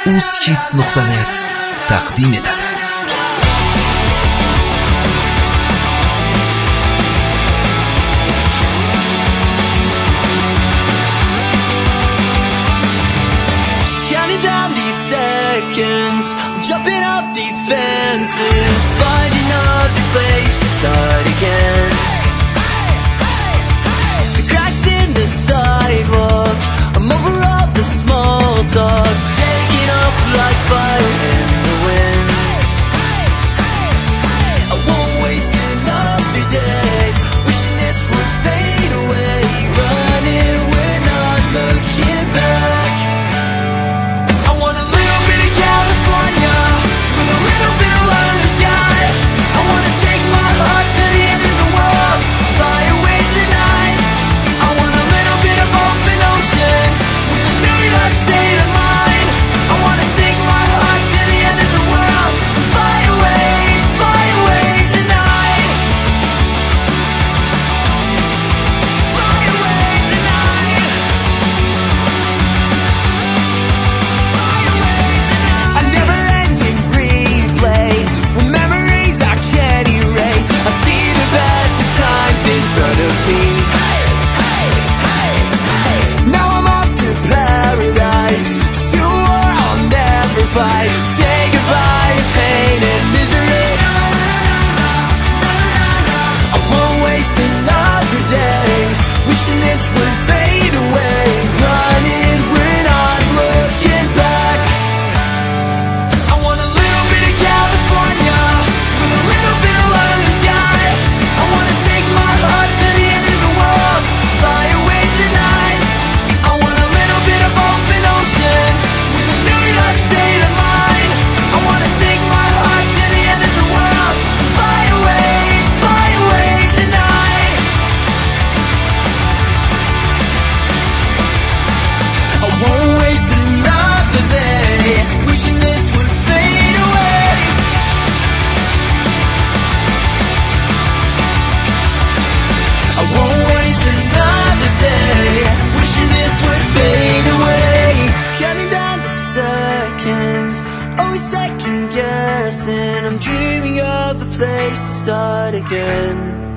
uzhits.net taqdim etadi. Counting down these seconds, jumping off these fences, finding another place to start again. The cracks in the sidewalks, I'm over all the small talk, taking up like fire in the wind. I won't waste another day, wishing this would fade away, running, we're not looking back. I want a little bit of California, with a little bit of love in the sky. I want to take my heart to the end of the world, fly away tonight. I want a little bit of open ocean, with a New York state of mind. I want to take my heart to the end of the world, fly away tonight. Fly away tonight. A never-ending replay, with memories I can't erase. I see the best of times in front of me. Now I'm off to paradise, to a war I'll never fight. Say goodbye to pain and misery. I won't waste another day, wishing this would fade away, running, we're not looking back. I want a little bit of California, with a little bit of love in the sky. I want to take my heart to the end of the world, fly away tonight. I want a little bit of open ocean, with a New York state of mind. I want to take my heart to the end of the world, fly away tonight. I won't waste another day, wishing this would fade away. I won't waste another day, wishing this would fade away. Counting down the seconds, always second guessing. I'm dreaming of a place to start again.